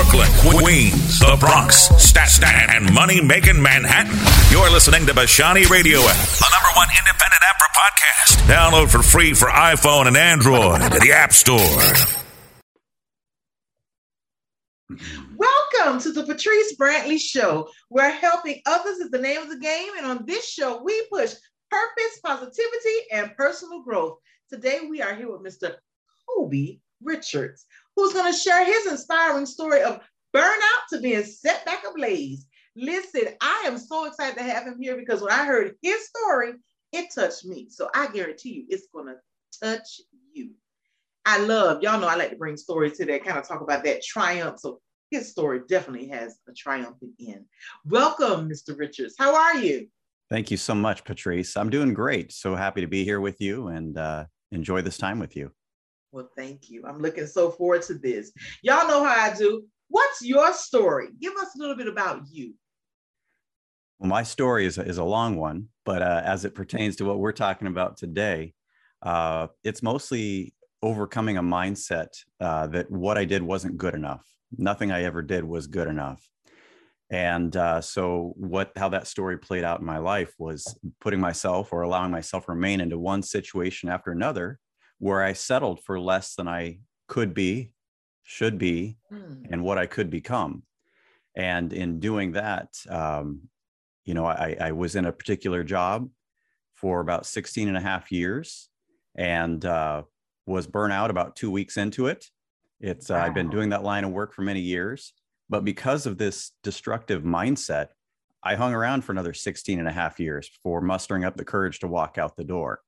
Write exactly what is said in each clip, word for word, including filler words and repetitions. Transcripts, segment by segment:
Brooklyn, Queens, the Bronx, Staten, and money-making Manhattan. You're listening to Bashani Radio App, the number one independent app for podcasts. Download for free for iPhone and Android at the App Store. Welcome to the Patrice Brantley Show, where helping others is the name of the game. And on this show, we push purpose, positivity, and personal growth. Today, we are here with Mister Kobe Richards, who's going to share his inspiring story of burnout to being set back ablaze. Listen, I am so excited to have him here because when I heard his story, it touched me. So I guarantee you it's going to touch you. I love, y'all know I like to bring stories to that kind of talk about that triumph. So his story definitely has a triumphant end. Welcome, Mister Richards. How are you? Thank you so much, Patrice. I'm doing great. So happy to be here with you and uh, enjoy this time with you. Well, thank you. I'm looking so forward to this. Y'all know how I do. What's your story? Give us a little bit about you. Well, my story is, is a long one, but uh, as it pertains to what we're talking about today, uh, it's mostly overcoming a mindset uh, that what I did wasn't good enough. Nothing I ever did was good enough. And uh, so what, how that story played out in my life was putting myself or allowing myself to remain into one situation after another, where I settled for less than I could be, should be, mm. and what I could become. And in doing that, um, you know, I, I was in a particular job for about sixteen and a half years and uh, was burnt out about two weeks into it. It's, uh, wow. I've been doing that line of work for many years, but because of this destructive mindset, I hung around for another sixteen and a half years before mustering up the courage to walk out the door.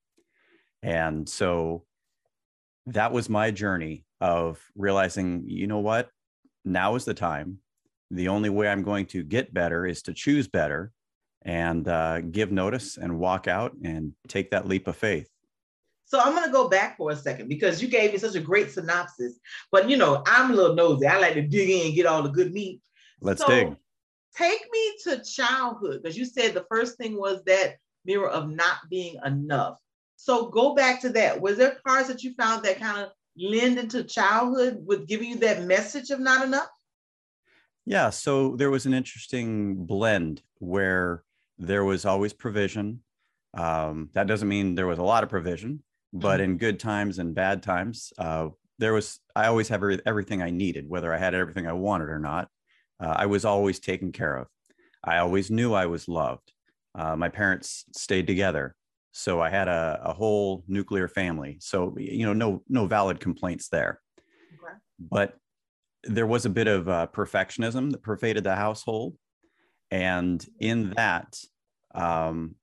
And so that was my journey of realizing, you know what, now is the time. The only way I'm going to get better is to choose better and uh, give notice and walk out and take that leap of faith. So I'm going to go back for a second because you gave me such a great synopsis, but you know, I'm a little nosy. I like to dig in and get all the good meat. Let's so dig. Take me to childhood, because you said the first thing was that mirror of not being enough. So go back to that. Was there parts that you found that kind of lend into childhood with giving you that message of not enough? Yeah, so there was an interesting blend where there was always provision. Um, that doesn't mean there was a lot of provision, but mm-hmm. in good times and bad times, uh, there was, I always have everything I needed, whether I had everything I wanted or not. Uh, I was always taken care of. I always knew I was loved. Uh, my parents stayed together. So I had a, a whole nuclear family. So, you know, no, no valid complaints there. Okay. But there was a bit of uh, perfectionism that pervaded the household. And in that, um,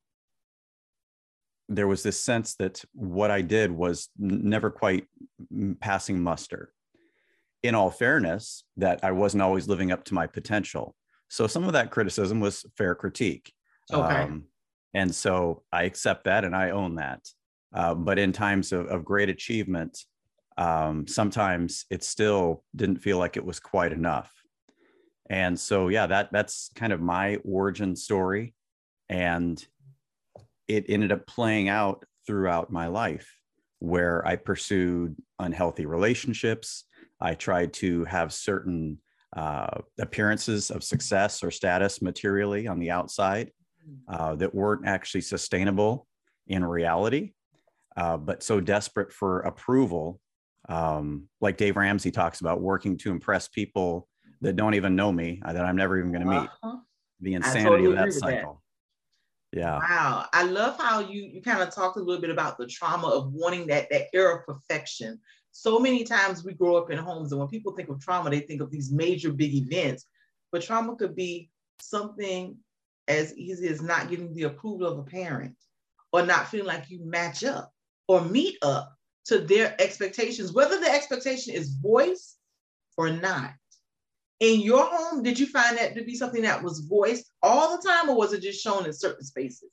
there was this sense that what I did was n- never quite passing muster. In all fairness, that I wasn't always living up to my potential. So some of that criticism was fair critique. Okay. Um, And so I accept that and I own that. Uh, but in times of, of great achievement, um, sometimes it still didn't feel like it was quite enough. And so, yeah, that that's kind of my origin story. And it ended up playing out throughout my life where I pursued unhealthy relationships. I tried to have certain uh, appearances of success or status materially on the outside. Uh, that weren't actually sustainable in reality, uh, but so desperate for approval. Um, like Dave Ramsey talks about, working to impress people that don't even know me, uh, that I'm never even going to meet. Uh-huh. The insanity totally of that cycle. That. Yeah. Wow. I love how you, you kind of talked a little bit about the trauma of wanting that, that era of perfection. So many times we grow up in homes, and when people think of trauma, they think of these major big events, but trauma could be something as easy as not getting the approval of a parent, or not feeling like you match up or meet up to their expectations, whether the expectation is voiced or not. In your home, did you find that to be something that was voiced all the time, or was it just shown in certain spaces?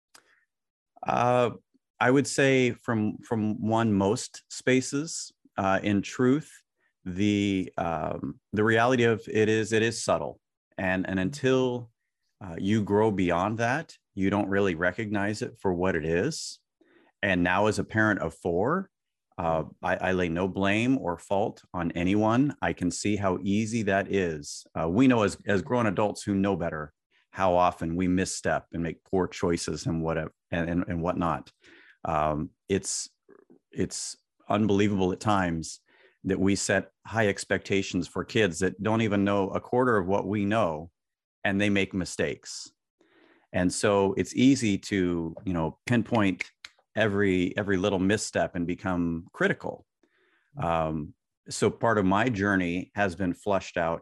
Uh, I would say from, from one, most spaces. Uh, in truth, the, um, the reality of it is, it is subtle. And, and until Uh, you grow beyond that, you don't really recognize it for what it is. And now as a parent of four, Uh, I, I lay no blame or fault on anyone. I can see how easy that is. Uh, we know as, as grown adults who know better how often we misstep and make poor choices and whatever and, and, and whatnot. Um, it's it's unbelievable at times that we set high expectations for kids that don't even know a quarter of what we know, and they make mistakes. And so it's easy to, you know, pinpoint every every little misstep and become critical. Um, so part of my journey has been flushed out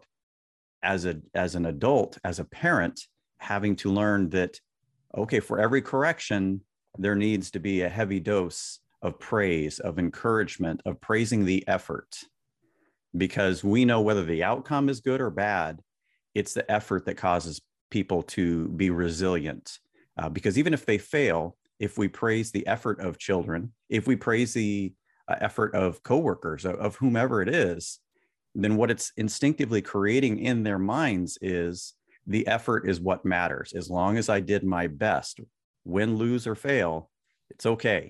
as a as an adult, as a parent, having to learn that, okay, for every correction, there needs to be a heavy dose of praise, of encouragement, of praising the effort, because we know whether the outcome is good or bad, it's the effort that causes people to be resilient. Uh, because even if they fail, if we praise the effort of children, if we praise the uh, effort of coworkers, of, of whomever it is, then what it's instinctively creating in their minds is the effort is what matters. As long as I did my best, win, lose, or fail, it's okay.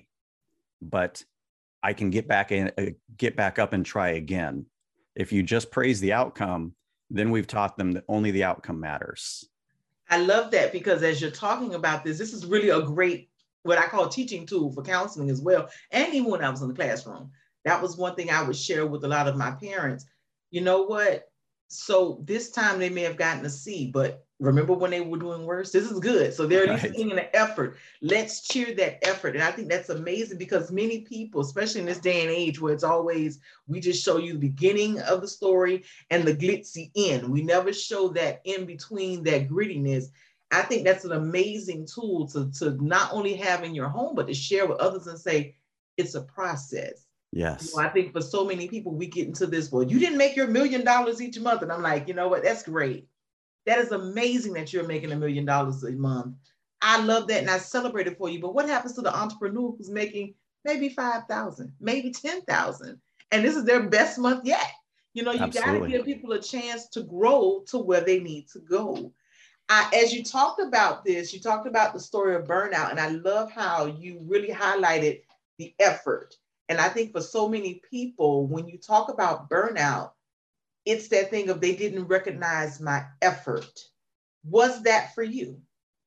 But I can get back in, uh, get back up and try again. If you just praise the outcome, then we've taught them that only the outcome matters. I love that, because as you're talking about this, this is really a great, what I call teaching tool for counseling as well. And even when I was in the classroom, that was one thing I would share with a lot of my parents. You know what? So this time they may have gotten a C, but remember when they were doing worse? This is good. So they're at least seeing an effort. Let's cheer that effort. And I think that's amazing, because many people, especially in this day and age where it's always, we just show you the beginning of the story and the glitzy end. We never show that in between, that grittiness. I think that's an amazing tool to, to not only have in your home, but to share with others and say, it's a process. Yes. You know, I think for so many people, we get into this, well, you didn't make your million dollars each month. And I'm like, you know what? That's great. That is amazing that you're making a million dollars a month. I love that. And I celebrate it for you. But what happens to the entrepreneur who's making maybe five thousand, maybe ten thousand, and this is their best month yet? You know, you got to give people a chance to grow to where they need to go. I, as you talked about this, you talked about the story of burnout, and I love how you really highlighted the effort. And I think for so many people, when you talk about burnout, it's that thing of they didn't recognize my effort. Was that for you?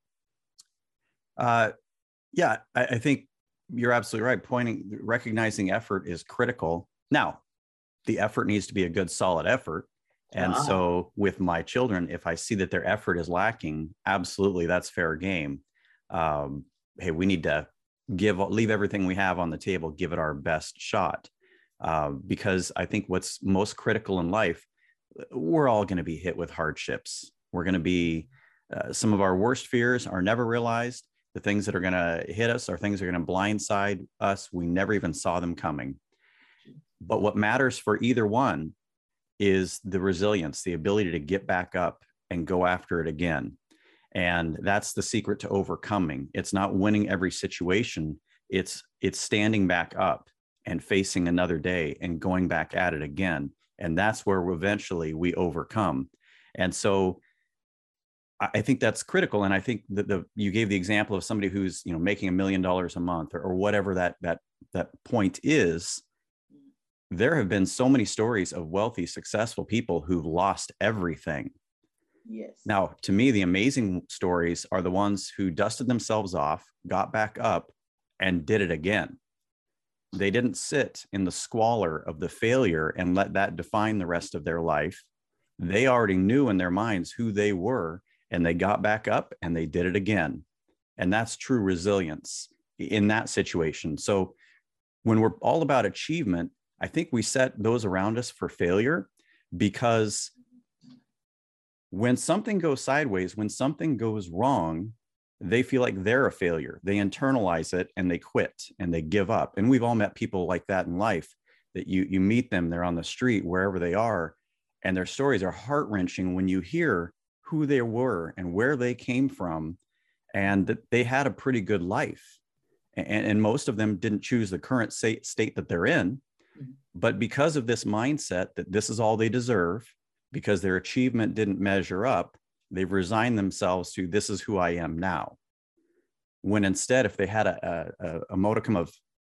Uh, yeah, I, I think you're absolutely right. Pointing, recognizing effort is critical. Now, the effort needs to be a good, solid effort. And uh-huh. so with my children, if I see that their effort is lacking, absolutely, that's fair game. Um, hey, we need to give, leave everything we have on the table, give it our best shot. Uh, because I think what's most critical in life, we're all going to be hit with hardships. We're going to be, uh, some of our worst fears are never realized. The things that are going to hit us are things that are going to blindside us. We never even saw them coming. But what matters for either one is the resilience, the ability to get back up and go after it again. And that's the secret to overcoming. It's not winning every situation. It's, it's standing back up and facing another day and going back at it again. And that's where eventually we overcome. And so I think that's critical. And I think that the, you gave the example of somebody who's, you know, making a million dollars a month, or, or whatever that, that, that point is. There have been so many stories of wealthy, successful people who've lost everything. Yes. Now, to me, the amazing stories are the ones who dusted themselves off, got back up, and did it again. They didn't sit in the squalor of the failure and let that define the rest of their life. They already knew in their minds who they were, and they got back up and they did it again. And that's true resilience in that situation. So when we're all about achievement, I think we set those around us for failure, because when something goes sideways, when something goes wrong, they feel like they're a failure. They internalize it and they quit and they give up. And we've all met people like that in life, that you, you meet them, they're on the street, wherever they are, and their stories are heart-wrenching when you hear who they were and where they came from, and that they had a pretty good life. And, and most of them didn't choose the current state, state that they're in, but because of this mindset that this is all they deserve, because their achievement didn't measure up, they've resigned themselves to, this is who I am now. When instead, if they had a, a, a modicum of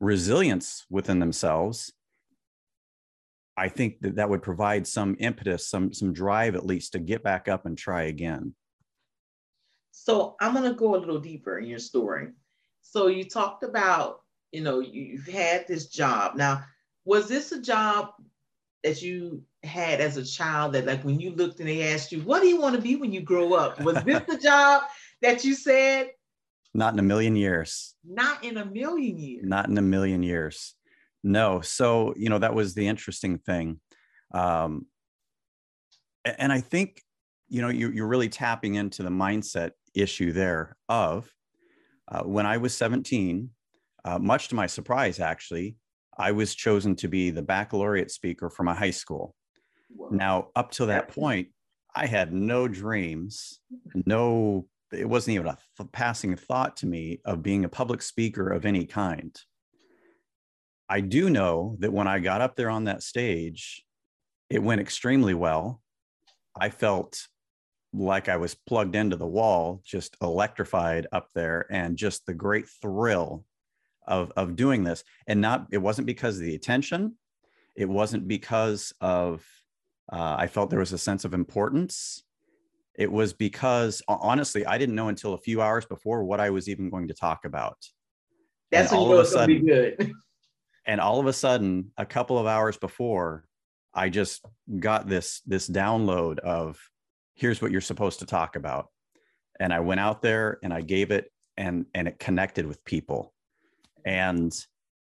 resilience within themselves, I think that that would provide some impetus, some some drive at least to get back up and try again. So I'm going to go a little deeper in your story. So you talked about, you know, you've had this job. Now, was this a job that you had as a child that, like, when you looked and they asked you, what do you want to be when you grow up? Was this the job that you said? Not in a million years. Not in a million years. Not in a million years. No. So, you know, that was the interesting thing. Um, and I think, you know, you, you're really tapping into the mindset issue there of uh, when I was seventeen, uh, much to my surprise, actually, I was chosen to be the baccalaureate speaker for my high school. Wow. Now, up to that point, I had no dreams, no, it wasn't even a th- passing thought to me of being a public speaker of any kind. I do know that when I got up there on that stage, it went extremely well. I felt like I was plugged into the wall, just electrified up there, and just the great thrill of, of doing this. And not, it wasn't because of the attention. It wasn't because of, uh, I felt there was a sense of importance. It was because, honestly, I didn't know until a few hours before what I was even going to talk about. That's when you know it's going to be good. And all of a sudden, a couple of hours before, I just got this, this download of, here's what you're supposed to talk about. And I went out there and I gave it, and, and it connected with people. And,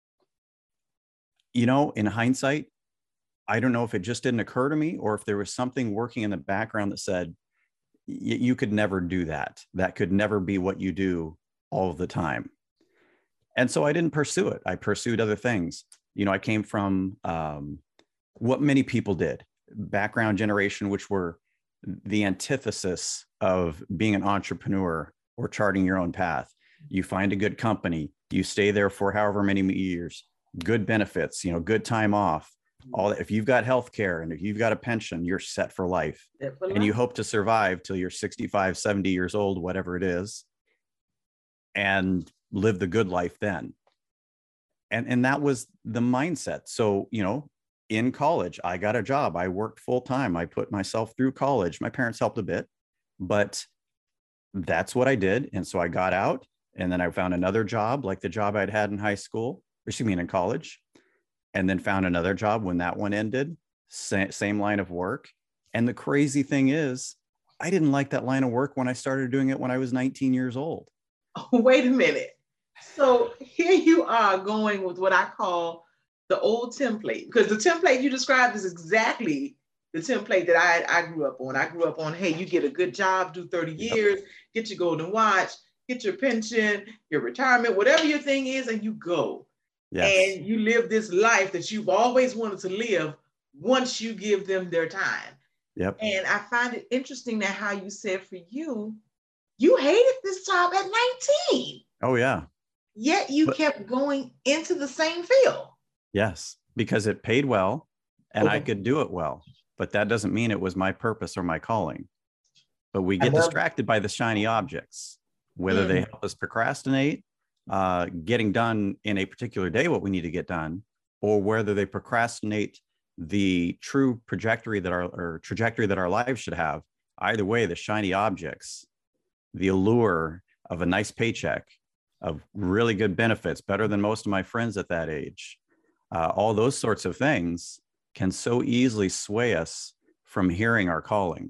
you know, in hindsight, I don't know if it just didn't occur to me or if there was something working in the background that said, you could never do that. That could never be what you do all of the time. And so I didn't pursue it. I pursued other things. You know, I came from um, what many people did, background generation, which were the antithesis of being an entrepreneur or charting your own path. You find a good company, you stay there for however many years, good benefits, you know, good time off, all that. If you've got healthcare and if you've got a pension, you're set for life. Set for life. And you hope to survive till you're sixty-five, seventy years old, whatever it is, and live the good life then. And, and that was the mindset. So, you know, in college, I got a job. I worked full time. I put myself through college. My parents helped a bit, but that's what I did. And so I got out, and then I found another job like the job I'd had in high school, or excuse me, in college, and then found another job when that one ended, same, same line of work. And the crazy thing is, I didn't like that line of work when I started doing it when I was nineteen years old. Oh, wait a minute. So here you are going with what I call the old template, because the template you described is exactly the template that I, I grew up on. I grew up on, hey, you get a good job, do thirty yep. years, get your golden watch, get your pension, your retirement, whatever your thing is, and you go. Yes. And you live this life that you've always wanted to live once you give them their time. Yep. And I find it interesting that how you said for you, you hated this job at nineteen. Oh, yeah. Yet you but, kept going into the same field. Yes, because it paid well and okay. I could do it well. But that doesn't mean it was my purpose or my calling. But we get distracted by the shiny objects, whether mm. they help us procrastinate, uh, getting done in a particular day what we need to get done, or whether they procrastinate the true trajectory that our or trajectory that our lives should have. Either way, the shiny objects, the allure of a nice paycheck, of really good benefits, better than most of my friends at that age, uh, all those sorts of things can so easily sway us from hearing our calling.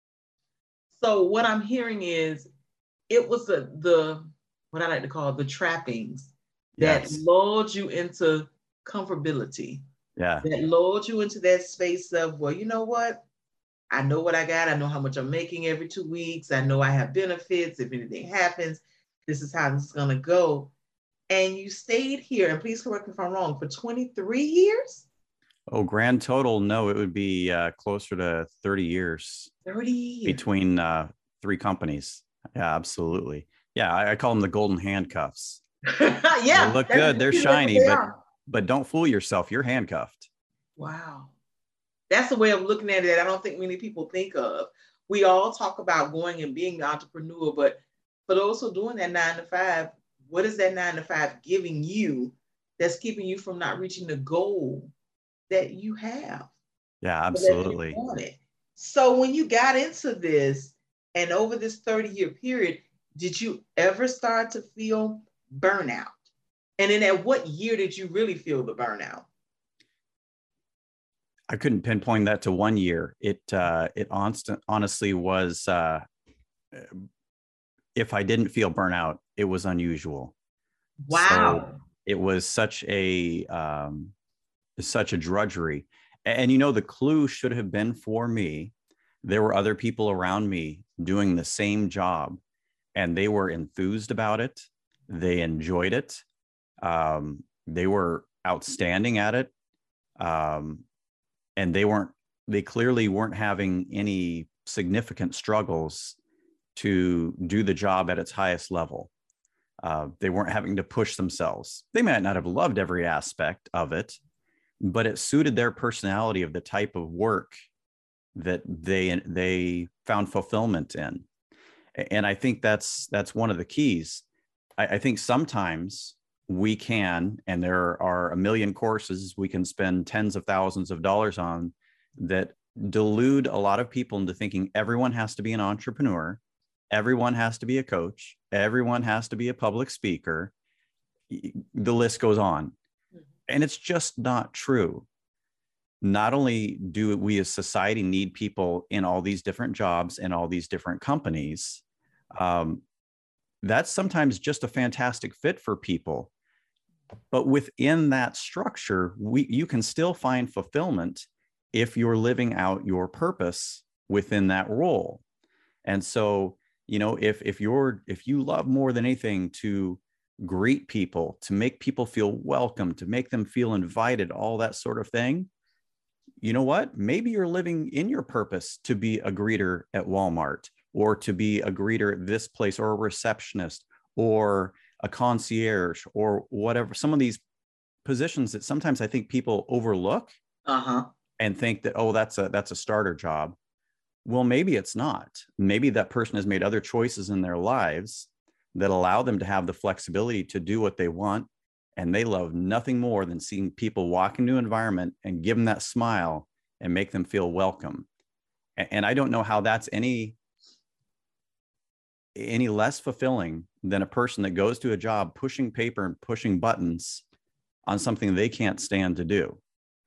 So what I'm hearing is it was the, the what I like to call the trappings that yes. lulled you into comfortability. Yeah. That lulled you into that space of, well, you know what? I know what I got. I know how much I'm making every two weeks. I know I have benefits. If anything happens, this is how this is going to go. And you stayed here, and please correct me if I'm wrong, for twenty-three years? Oh, grand total, no, it would be uh, closer to thirty years. thirty years. Between uh, three companies. Yeah, absolutely. Yeah, I, I call them the golden handcuffs. Yeah. They look good. They're shiny, they but, but don't fool yourself. You're handcuffed. Wow. That's the way of looking at it that I don't think many people think of. We all talk about going and being an entrepreneur, but for those who are doing that nine to five, what is that nine to five giving you that's keeping you from not reaching the goal that you have. Yeah, absolutely. That you wanted. So when you got into this and over this thirty year period, did you ever start to feel burnout? And then at what year did you really feel the burnout? I couldn't pinpoint that to one year. It uh, it honest, honestly was, uh, if I didn't feel burnout, it was unusual. Wow. So it was such a um, such a drudgery. And, you know, the clue should have been for me. There were other people around me doing the same job, and they were enthused about it. They enjoyed it. Um, they were outstanding at it. Um, and they weren't, they clearly weren't having any significant struggles to do the job at its highest level. Uh, they weren't having to push themselves. They might not have loved every aspect of it, but it suited their personality of the type of work that they they found fulfillment in. And I think that's that's one of the keys. I, I think sometimes we can, and there are a million courses we can spend tens of thousands of dollars on that delude a lot of people into thinking everyone has to be an entrepreneur, everyone has to be a coach, everyone has to be a public speaker. The list goes on. And it's just not true. Not only do we as society need people in all these different jobs and all these different companies, um, that's sometimes just a fantastic fit for people. But within that structure, we you can still find fulfillment if you're living out your purpose within that role. And so, you know, if if you're if you love more than anything to greet people, to make people feel welcome, to make them feel invited, all that sort of thing, you know what? Maybe you're living in your purpose to be a greeter at Walmart, or to be a greeter at this place, or a receptionist, or a concierge, or whatever. Some of these positions that sometimes I think people overlook uh-huh. and think that, oh, that's a that's a starter job. Well, maybe it's not. Maybe that person has made other choices in their lives that allow them to have the flexibility to do what they want. And they love nothing more than seeing people walk into an environment and give them that smile and make them feel welcome. And I don't know how that's any, any less fulfilling than a person that goes to a job pushing paper and pushing buttons on something they can't stand to do.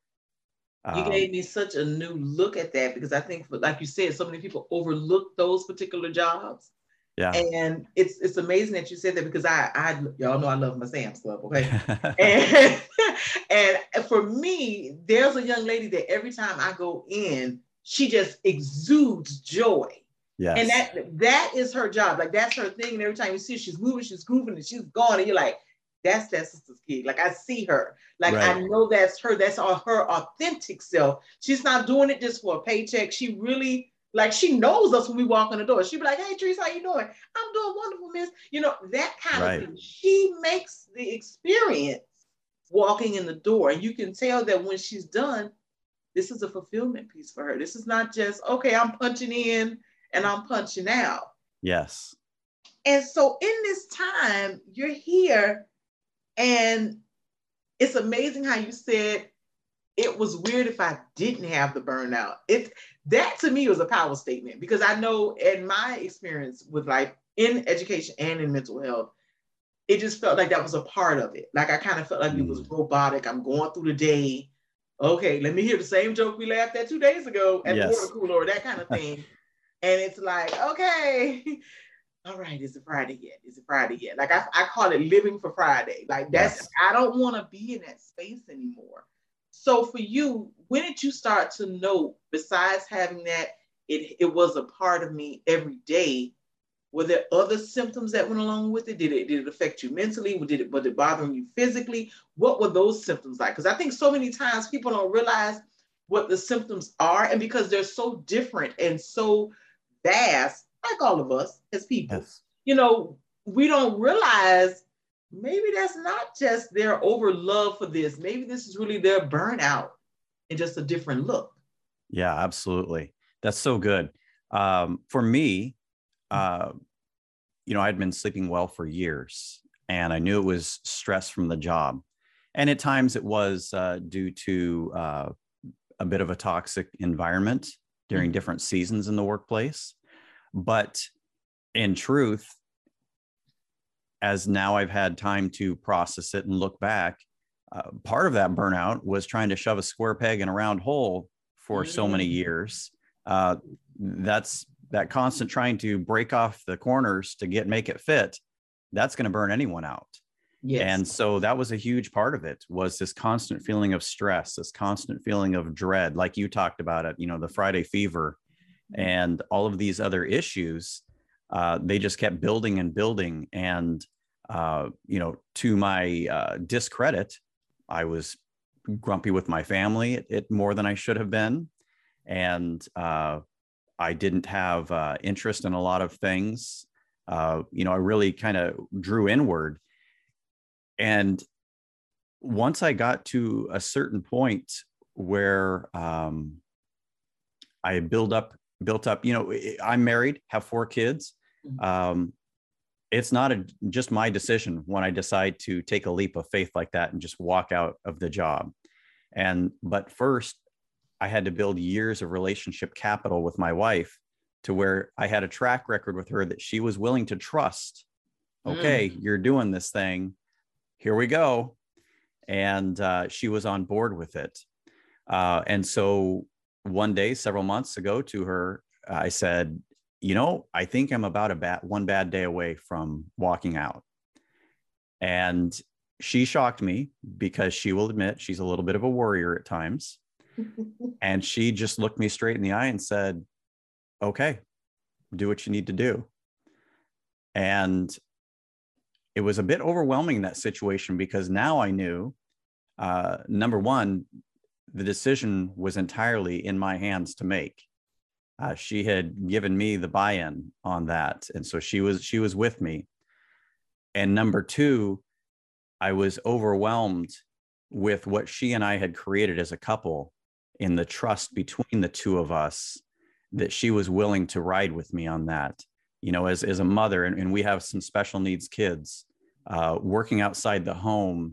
You Um, gave me such a new look at that, because I think, like you said, so many people overlook those particular jobs. Yeah. And it's it's amazing that you said that, because I, I y'all know I love my Sam's Club, okay? and, and for me, there's a young lady that every time I go in, she just exudes joy. Yes. And that that is her job. Like, that's her thing. And every time you see her, she's moving, she's grooving, and she's gone. And you're like, that's that sister's kid. Like, I see her. Like, right. I know that's her. That's all her authentic self. She's not doing it just for a paycheck. She really, like, she knows us when we walk in the door. She'd be like, hey, Teresa, how you doing? I'm doing wonderful, miss. You know, that kind right. of thing. She makes the experience walking in the door. And you can tell that when she's done, this is a fulfillment piece for her. This is not just, okay, I'm punching in and I'm punching out. Yes. And so in this time, you're here, and it's amazing how you said it was weird if I didn't have the burnout. It that to me was a power statement, because I know in my experience with life, in education and in mental health, it just felt like that was a part of it. Like, I kind of felt like mm. it was robotic. I'm going through the day. Okay, let me hear the same joke we laughed at two days ago at yes. the water cooler, or that kind of thing. And it's like, okay, all right, is it Friday yet? Is it Friday yet? Like, I, I call it living for Friday. Like, that's, yes. I don't want to be in that space anymore. So for you, when did you start to know, besides having that, it, it was a part of me every day, were there other symptoms that went along with it? Did it, did it affect you mentally? Did it, was it bothering you physically? What were those symptoms like? Because I think so many times people don't realize what the symptoms are, and because they're so different and so vast, like all of us as people, yes. you know, we don't realize maybe that's not just their over love for this. Maybe this is really their burnout and just a different look. Yeah, absolutely. That's so good. Um, for me, uh, you know, I'd been sleeping well for years, and I knew it was stress from the job. And at times it was uh, due to uh, a bit of a toxic environment during mm-hmm. different seasons in the workplace. But in truth, as now I've had time to process it and look back, uh, part of that burnout was trying to shove a square peg in a round hole for mm-hmm. so many years. Uh, that's that constant trying to break off the corners to get make it fit. That's going to burn anyone out. Yes. And so that was a huge part of it, was this constant feeling of stress, this constant feeling of dread, like you talked about it, you know, the Friday fever and all of these other issues. Uh, they just kept building and building. And, uh, you know, to my uh, discredit, I was grumpy with my family it, it more than I should have been. And uh, I didn't have uh, interest in a lot of things. Uh, you know, I really kind of drew inward. And once I got to a certain point where um, I build up, built up, you know, I'm married, have four kids. Um, it's not a, just my decision when I decide to take a leap of faith like that and just walk out of the job. And, but first I had to build years of relationship capital with my wife to where I had a track record with her that she was willing to trust. Okay, mm. you're doing this thing. Here we go. And uh, she was on board with it. Uh, and so one day, several months ago to her, I said, you know, I think I'm about a bad, one bad day away from walking out. And she shocked me because she will admit she's a little bit of a worrier at times. And she just looked me straight in the eye and said, okay, do what you need to do. And it was a bit overwhelming in that situation because now I knew, uh, number one, the decision was entirely in my hands to make. Uh, she had given me the buy-in on that. And so she was, she was with me. And number two, I was overwhelmed with what she and I had created as a couple in the trust between the two of us, that she was willing to ride with me on that. You know, as, as a mother, and, and we have some special needs kids, uh, working outside the home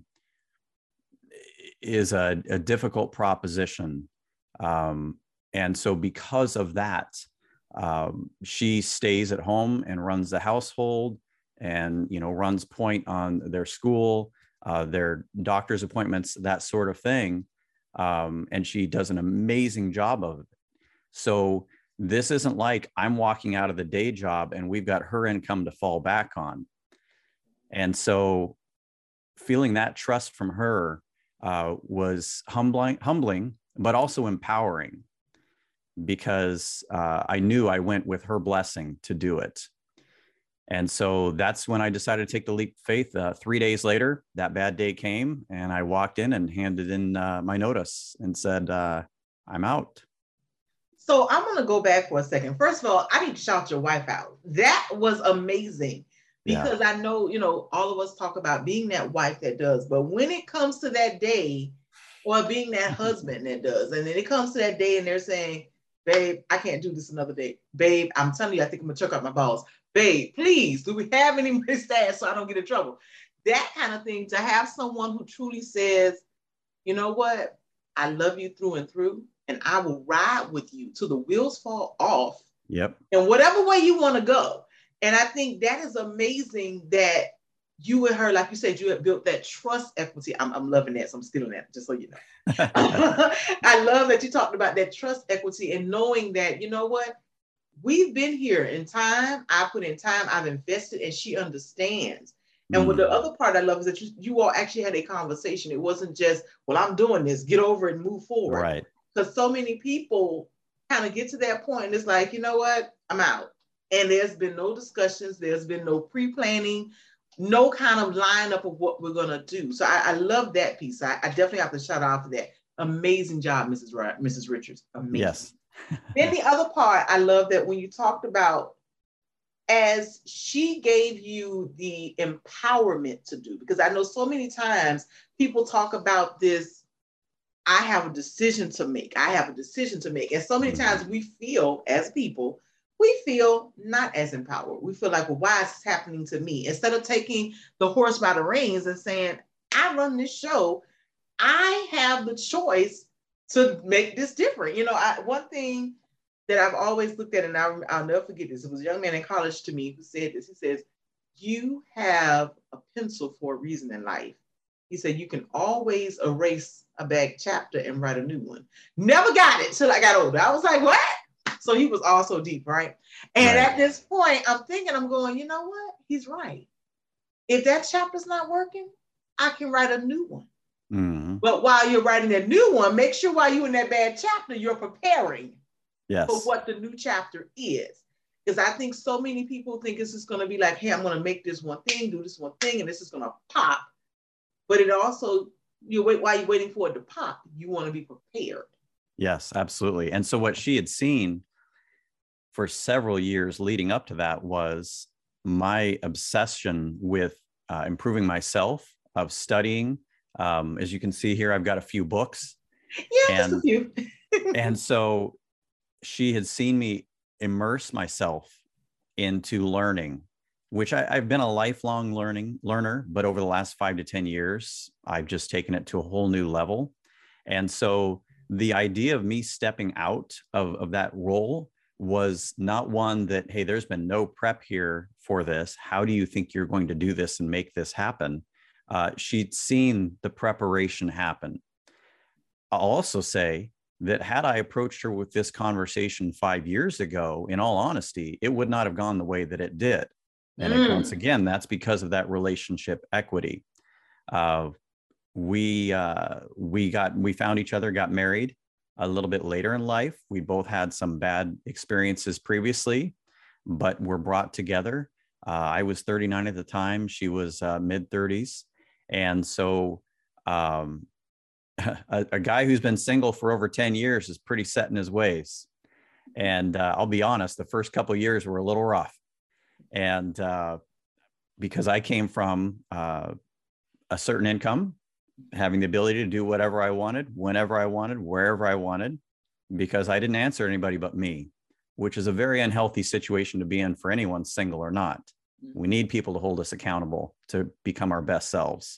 is a, a difficult proposition. Um, and so because of that, um, she stays at home and runs the household and, you know, runs point on their school, uh, their doctor's appointments, that sort of thing. Um, and she does an amazing job of it. So this isn't like I'm walking out of the day job and we've got her income to fall back on. And so feeling that trust from her uh, was humbling, humbling, but also empowering, because uh, I knew I went with her blessing to do it. And so that's when I decided to take the leap of faith. Uh, three days later, that bad day came, and I walked in and handed in uh, my notice and said, uh, I'm out. So I'm going to go back for a second. First of all, I need to shout your wife out. That was amazing, because yeah. I know, you know, all of us talk about being that wife that does, but when it comes to that day, or being that husband that does, and then it comes to that day and they're saying, babe, I can't do this another day. Babe, I'm telling you, I think I'm going to check out my balls. Babe, please, do we have any stash so I don't get in trouble? That kind of thing, to have someone who truly says, you know what, I love you through and through, and I will ride with you till the wheels fall off. Yep. And whatever way you want to go. And I think that is amazing that you and her, like you said, you have built that trust equity. I'm, I'm loving that. So I'm stealing that, just so you know. I love that you talked about that trust equity and knowing that, you know what, we've been here in time. I put in time, I've invested, and she understands. And mm. what the other part I love is that you, you all actually had a conversation. It wasn't just, well, I'm doing this, get over it and move forward. Right. Because so many people kind of get to that point and it's like, you know what, I'm out. And there's been no discussions. There's been no pre-planning, no kind of lineup of what we're going to do. So I, I love that piece. I, I definitely have to shout out for that. Amazing job, Missus Wright, Missus Richards. Amazing. Yes. Then the other part, I love that when you talked about, as she gave you the empowerment to do, because I know so many times people talk about this, I have a decision to make. I have a decision to make. And so many mm-hmm. times we feel as people, we feel not as empowered. We feel like, well, why is this happening to me? Instead of taking the horse by the reins and saying, I run this show. I have the choice to make this different. You know, I, one thing that I've always looked at, and I, I'll never forget this. It was a young man in college to me who said this. He says, you have a pencil for a reason in life. He said, you can always erase a bad chapter and write a new one. Never got it till I got older. I was like, what? So he was also deep, right? And right. At this point, I'm thinking, I'm going, you know what? He's right. If that chapter's not working, I can write a new one. Mm-hmm. But while you're writing a new one, make sure while you're in that bad chapter, you're preparing yes. for what the new chapter is. Because I think so many people think it's just going to be like, hey, I'm going to make this one thing, do this one thing, and this is going to pop. But it also, you wait while you're waiting for it to pop, you want to be prepared. Yes, absolutely. And so what she had seen for several years leading up to that was my obsession with uh, improving myself, of studying. Um, as you can see here, I've got a few books. Yeah, and, just a few. and so she had seen me immerse myself into learning, which I, I've been a lifelong learning learner, but over the last five to ten years, I've just taken it to a whole new level. And so the idea of me stepping out of, of that role was not one that, hey, there's been no prep here for this. How do you think you're going to do this and make this happen? Uh, she'd seen the preparation happen. I'll also say that had I approached her with this conversation five years ago, in all honesty, it would not have gone the way that it did. And mm. once again, that's because of that relationship equity. Uh, we uh, we got we found each other, got married a little bit later in life. We both had some bad experiences previously, but were brought together. Uh, I was thirty-nine at the time. She was uh, mid thirties. And so um, a, a guy who's been single for over ten years is pretty set in his ways. And uh, I'll be honest, the first couple of years were a little rough. And uh, because I came from uh, a certain income, having the ability to do whatever I wanted, whenever I wanted, wherever I wanted, because I didn't answer anybody but me, which is a very unhealthy situation to be in for anyone, single or not. We need people to hold us accountable to become our best selves.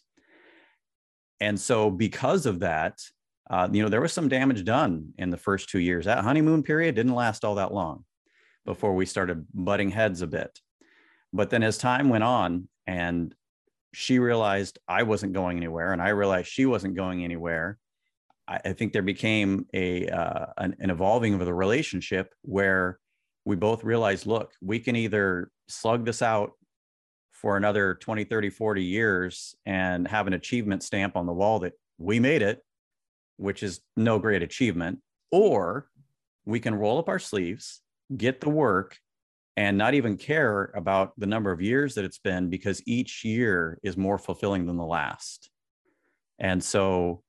And so because of that, uh, you know, there was some damage done in the first two years. That honeymoon period didn't last all that long before we started butting heads a bit. But then as time went on and she realized I wasn't going anywhere and I realized she wasn't going anywhere, I, I think there became a uh, an, an evolving of the relationship where we both realized, look, we can either slug this out for another twenty, thirty, forty years and have an achievement stamp on the wall that we made it, which is no great achievement, or we can roll up our sleeves, get the work, and not even care about the number of years that it's been, because each year is more fulfilling than the last. And so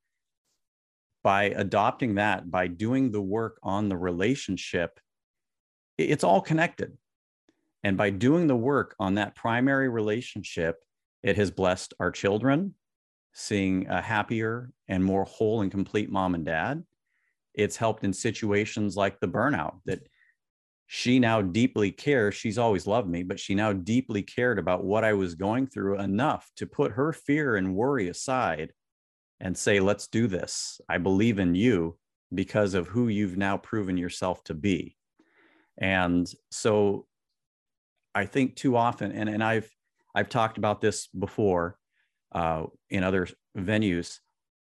by adopting that, by doing the work on the relationship, it's all connected. And by doing the work on that primary relationship, it has blessed our children, seeing a happier and more whole and complete mom and dad. It's helped in situations like the burnout that she now deeply cares. She's always loved me, but she now deeply cared about what I was going through enough to put her fear and worry aside and say, let's do this. I believe in you because of who you've now proven yourself to be. And so I think too often, and, and I've I've talked about this before uh, in other venues,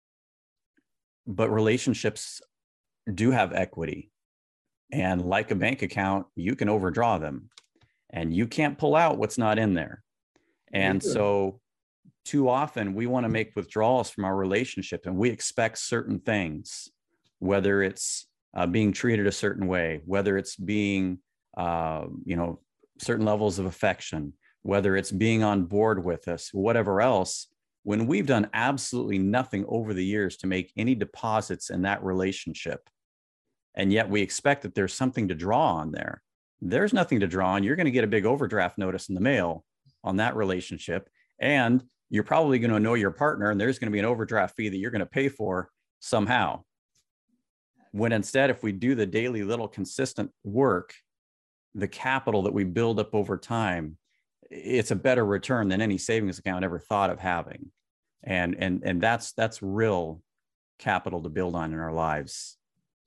but relationships do have equity. And like a bank account, you can overdraw them and you can't pull out what's not in there. And so too often we want to make withdrawals from our relationship and we expect certain things, whether it's uh, being treated a certain way, whether it's being, uh, you know, certain levels of affection, whether it's being on board with us, whatever else, when we've done absolutely nothing over the years to make any deposits in that relationship. And yet we expect that there's something to draw on there. There's nothing to draw on. You're going to get a big overdraft notice in the mail on that relationship. And you're probably going to know your partner and there's going to be an overdraft fee that you're going to pay for somehow. When instead, if we do the daily little consistent work, the capital that we build up over time, it's a better return than any savings account ever thought of having. And, and, and that's, that's real capital to build on in our lives.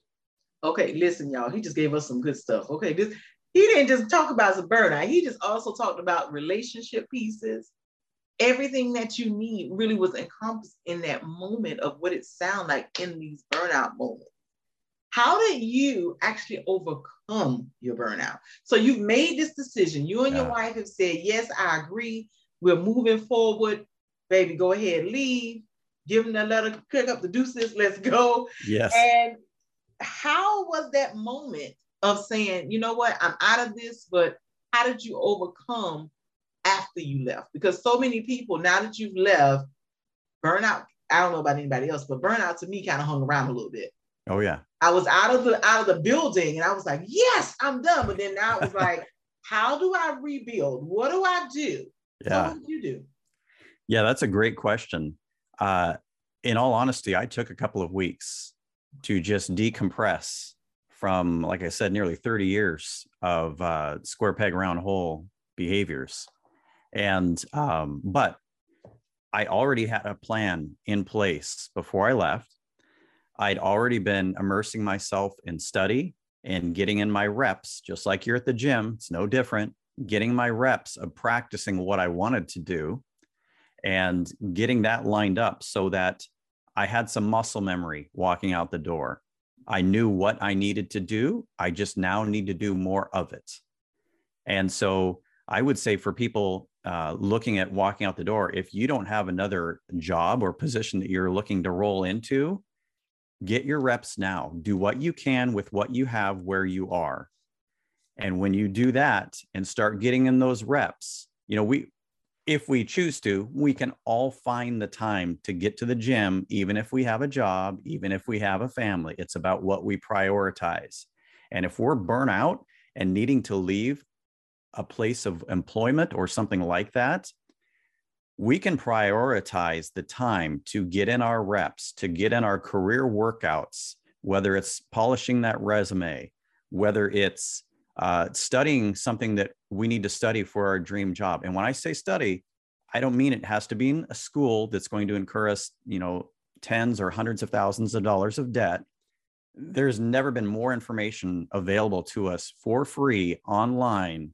Okay, listen, y'all, he just gave us some good stuff. Okay, this he didn't just talk about the burnout. He just also talked about relationship pieces. Everything that you need really was encompassed in that moment of what it sounded like in these burnout moments. How did you actually overcome your burnout? So you've made this decision. You and yeah. your wife have said, yes, I agree. We're moving forward. Baby, go ahead, leave. Give them the letter, pick up the deuces. Let's go. Yes. And how was that moment of saying, you know what, I'm out of this, but how did you overcome after you left? Because so many people, now that you've left, burnout, I don't know about anybody else, but burnout to me kind of hung around a little bit. Oh yeah. I was out of the out of the building and I was like, yes, I'm done. But then now it was like, how do I rebuild? What do I do? Yeah. So what did you do? Yeah, that's a great question. Uh, in all honesty, I took a couple of weeks to just decompress from, like I said, nearly thirty years of uh, square peg round hole behaviors. And, um, but I already had a plan in place before I left. I'd already been immersing myself in study and getting in my reps, just like you're at the gym. It's no different. Getting my reps of practicing what I wanted to do and getting that lined up so that I had some muscle memory walking out the door. I knew what I needed to do. I just now need to do more of it. And so I would say for people uh, looking at walking out the door, if you don't have another job or position that you're looking to roll into, get your reps now. Do what you can with what you have where you are. And when you do that and start getting in those reps, you know, we, if we choose to, we can all find the time to get to the gym, even if we have a job, even if we have a family. It's about what we prioritize. And if we're burnt out and needing to leave a place of employment or something like that, we can prioritize the time to get in our reps, to get in our career workouts, whether it's polishing that resume, whether it's uh, studying something that we need to study for our dream job. And when I say study, I don't mean it has to be in a school that's going to incur us, you know, tens or hundreds of thousands of dollars of debt. There's never been more information available to us for free online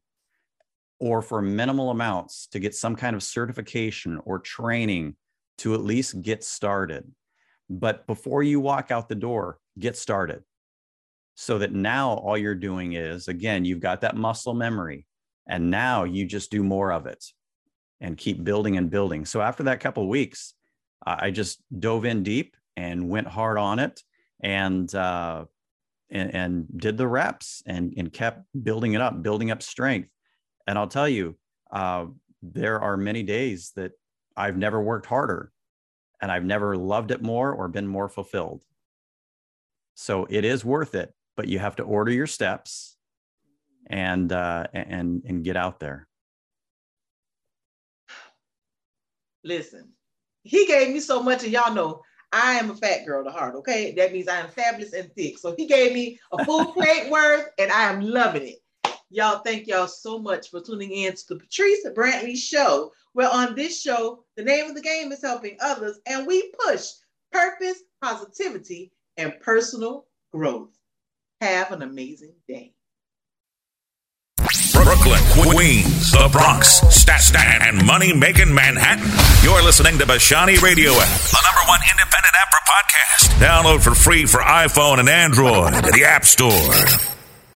or for minimal amounts to get some kind of certification or training to at least get started. But before you walk out the door, get started. So that now all you're doing is, again, you've got that muscle memory, and now you just do more of it and keep building and building. So after that couple of weeks, uh, I just dove in deep and went hard on it and, uh, and, and did the reps and, and kept building it up, building up strength. And I'll tell you, uh, there are many days that I've never worked harder and I've never loved it more or been more fulfilled. So it is worth it, but you have to order your steps and, uh, and, and get out there. Listen, he gave me so much, and y'all know I am a fat girl to heart, okay? That means I am fabulous and thick. So he gave me a full plate worth, and I am loving it. Y'all, thank y'all so much for tuning in to the Patrice Brantley Show, where on this show, the name of the game is helping others, and we push purpose, positivity, and personal growth. Have an amazing day. Brooklyn, Queens, the Bronx, Staten, and money-making Manhattan. You're listening to Bashani Radio App, the number one independent app for podcasts. Download for free for iPhone and Android at the App Store.